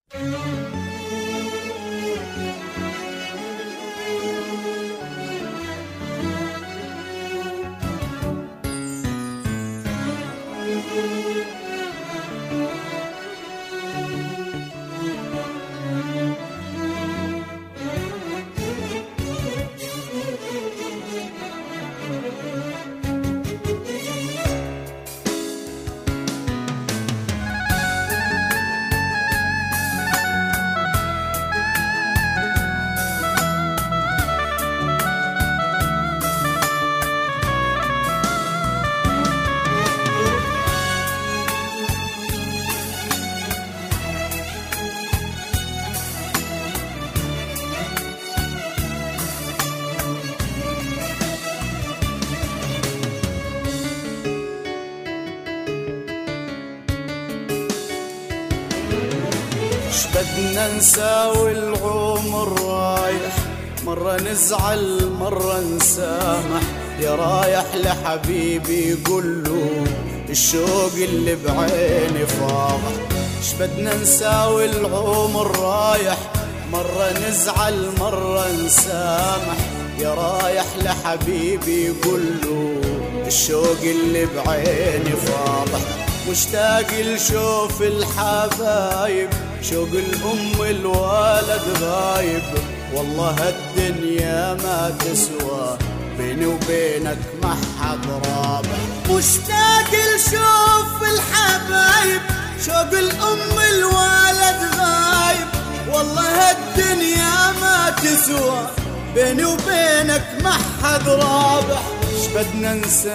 بدنا نساوي العمر رايح، مرة نزعل مرة نسامح. يا رايح لحبيبي قوله الشوق اللي بعيني فاضح. بدنا نساوي العمر رايح، مرة نزعل مرة نسامح. يا رايح لحبيبي قوله الشوق اللي بعيني فاضح. مشتاق لشوف الحبايب، شوق الأم الولد غايب. والله هالدنيا ما تسوى بيني وبينك ما حد رابح. مشتاق لشوف الحبايب، شوق الأم الولد غايب. والله هالدنيا ما تسوى بيني وبينك ما حد رابح. بدنا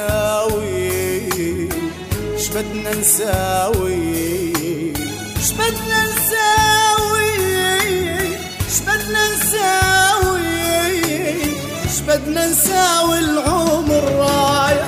نساوي، بدنا نساوي، بدنا نساوي، بدنا نساوي، بدنا نساوي العمر رايح.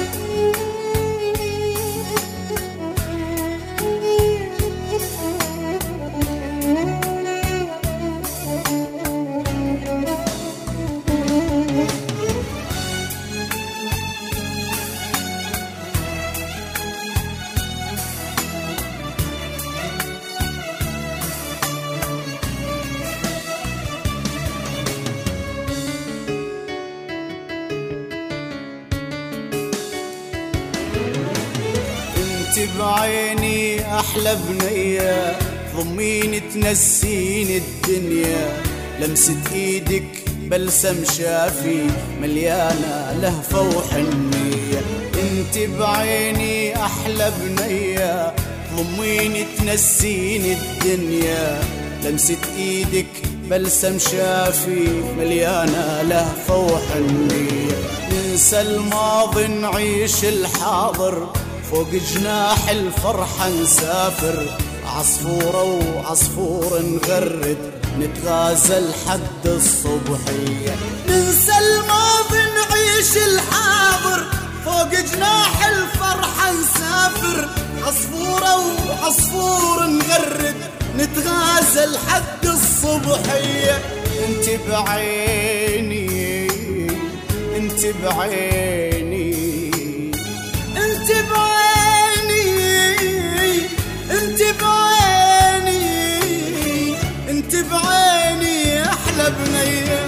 بعيني أحلى بنية، ضميني تنسيني الدنيا. لمسة إيدك بلسم شافي مليانة لهفة وحنية. انت بعيني أحلى بنية، ضميني تنسيني الدنيا. لمسة إيدك بلسم شافي مليانة لهفة وحنية. ننسى الماضي نعيش الحاضر، فوق جناح الفرحة نسافر. عصفورة وعصفور نغرد، نتغازل حد الصبحية. ننسى الماضي نعيش الحاضر، فوق جناح الفرحة نسافر. عصفورة وعصفور نغرد، نتغازل حد الصبحية. انت بعيني، انت بعيني، انت بعيني، انت بعيني، انت بعيني احلى بنية.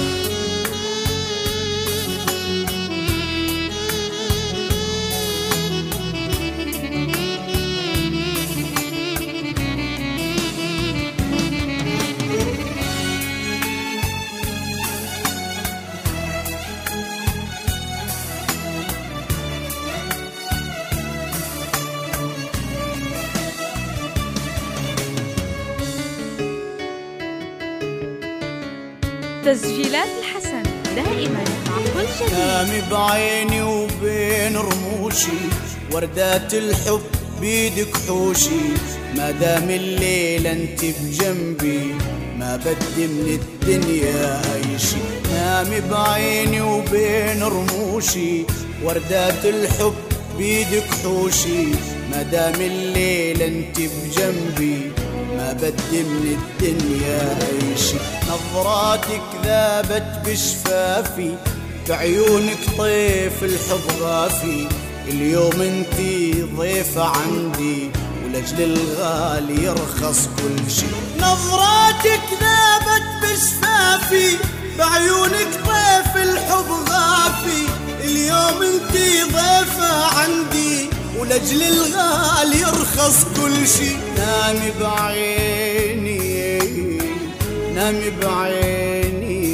تسجيلات الحسن دائما مع كل جديد. نامي بعيني وبين رموشي، وردات الحب بيدك حوشي. ما دام الليل انت بجنبي، ما بدي من الدنيا اي شي. نامي بعيني وبين رموشي، وردات الحب بيدك حوشي. ما دام الليل انت بجنبي، ما بدي من الدنيا اي شي. نظراتك ذابت بشفافي، بعيونك طيف الحب غافي. اليوم انتي ضيفة عندي، ولأجل الغالي يرخص كل شي. نظراتك ذابت بشفافي، بعيونك طيف الحب غافي، اليوم انتي ضيفة عندي ولأجل الغالي يرخص كل شي. نامي بعيني نامي بعيني